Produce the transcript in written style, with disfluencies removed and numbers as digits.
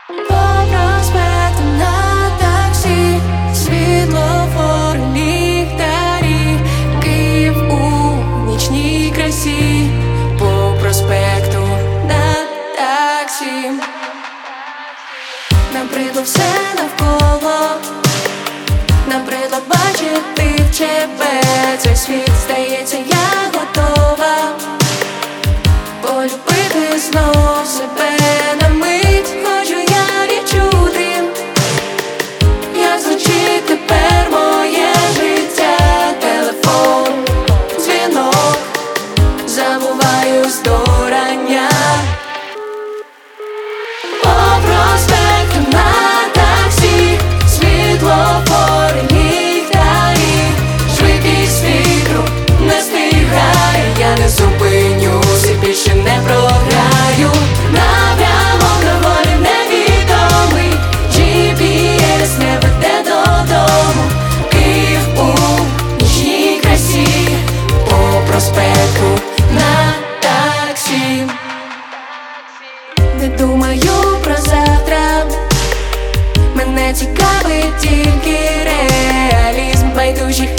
По проспекту на таксі, світлофори, ліхтарі, Київ у нічній красі. По проспекту на таксі. Набридло все навколо, набридло бачити в ЧП цей світ. Здається, я готова полюбити знов себе на мить. Хочу я відчути, як звучить тепер моє життя. Телефон, дзвінок, забуваюсь до рання. По проспекту на таксі, світлофори, ліхтарі, швидкість вітру не стигає. Я не зупинюсь і більше не програю. Напрямок доволі невідомий, GPS не веде додому. Київ у нічній красі. По проспекту на таксі. Не думаю про завтра, мене цікавить тільки реалізм байдужих